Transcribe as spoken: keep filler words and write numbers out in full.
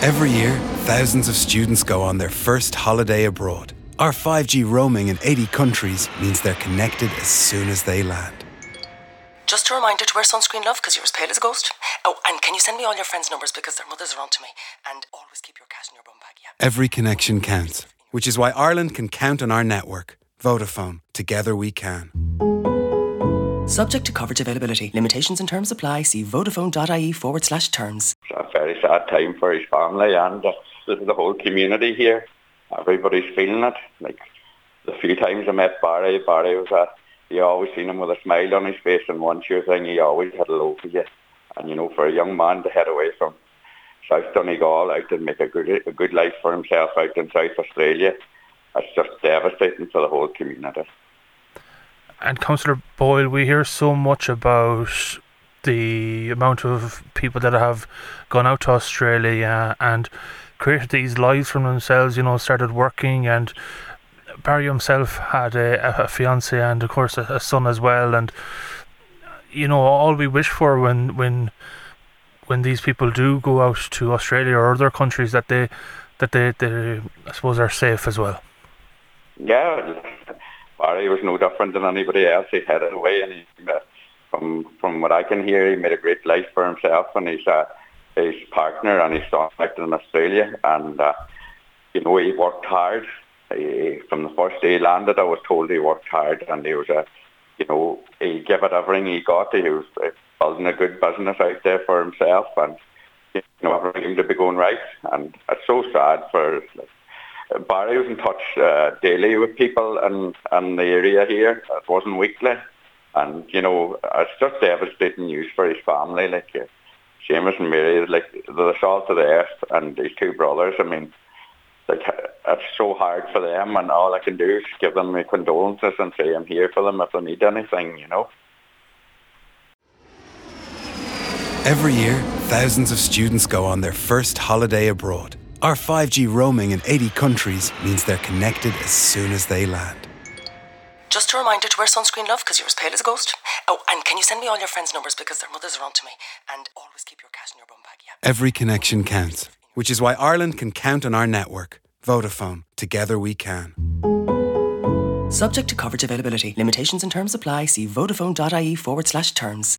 Every year, thousands of students go on their first holiday abroad. Our five G roaming in eighty countries means they're connected as soon as they land. Just a reminder to wear sunscreen, love, because you're as pale as a ghost. Oh, and can you send me all your friends' numbers because their mothers are on to me? And always keep your cash in your bum bag, yeah? Every connection counts, which is why Ireland can count on our network. Vodafone. Together we can. Subject to coverage availability. Limitations and terms apply. See vodafone.ie forward slash terms. It's a very sad time for his family and uh, the whole community here. Everybody's feeling it. Like, the few times I met Barry, Barry was a... You always seen him with a smile on his face, and one sure thing, he always had a love for you. And, you know, for a young man to head away from South Donegal out and make a good a good life for himself out in South Australia, that's just devastating for the whole community. And Councillor Boyle, we hear so much about the amount of people that have gone out to Australia and created these lives for themselves, you know, started working, and Barry himself had a, a fiancée and of course a, a son as well, and you know, all we wish for when when when these people do go out to Australia or other countries, that they that they, they I suppose are safe as well. Yeah, Barry was no different than anybody else. He headed away, and he, uh, from from what I can hear, he made a great life for himself and his uh, his partner and his son back in Australia, and uh, you know, he worked hard. He, from the first day he landed, I was told he worked hard, and he was a, you know, he gave it everything he got. He was uh, building a good business out there for himself, and you know, everything seemed to be going right. And it's so sad for like, Barry was in touch uh, daily with people in, in the area here. It wasn't weekly, and you know, it's just devastating news for his family. Like uh, Seamus and Mary, like the salt of the earth, and his two brothers. I mean, like, it's so hard for them, and all I can do is give them my condolences and say I'm here for them if they need anything, you know. Every year, thousands of students go on their first holiday abroad. Our five G roaming in eighty countries means they're connected as soon as they land. Just a reminder to wear sunscreen, love, because you're as pale as a ghost. Oh, and can you send me all your friends' numbers because their mothers are on to me? And always keep your cash in your bum bag, yeah? Every connection counts, which is why Ireland can count on our network. Vodafone. Together we can. Subject to coverage availability. Limitations and terms apply. See vodafone.ie forward slash terms.